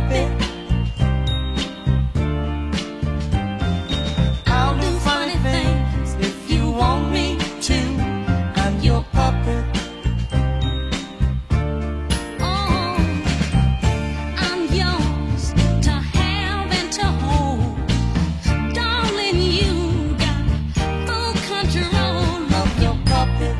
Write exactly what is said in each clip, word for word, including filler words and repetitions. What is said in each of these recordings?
puppet. I'll do funny things if you want me to. I'm your puppet. Oh, I'm yours to have and to hold. Darling, you got full control of your puppet.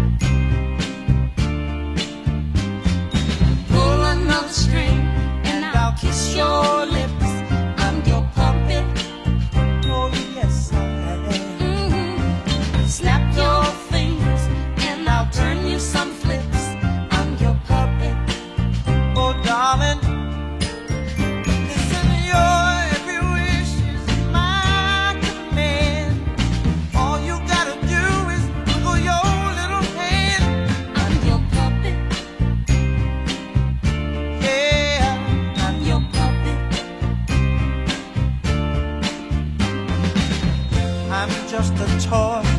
Pull another string and I'll kiss your lips. I'm your puppet. Oh yes, I am. Mm-hmm. Snap your fingers and I'll turn you some flips. I'm your puppet. Oh darling, listen, your every wish is my command. All you gotta do is wiggle your little hand. I'm your puppet. Yeah, I'm your puppet. I'm just a toy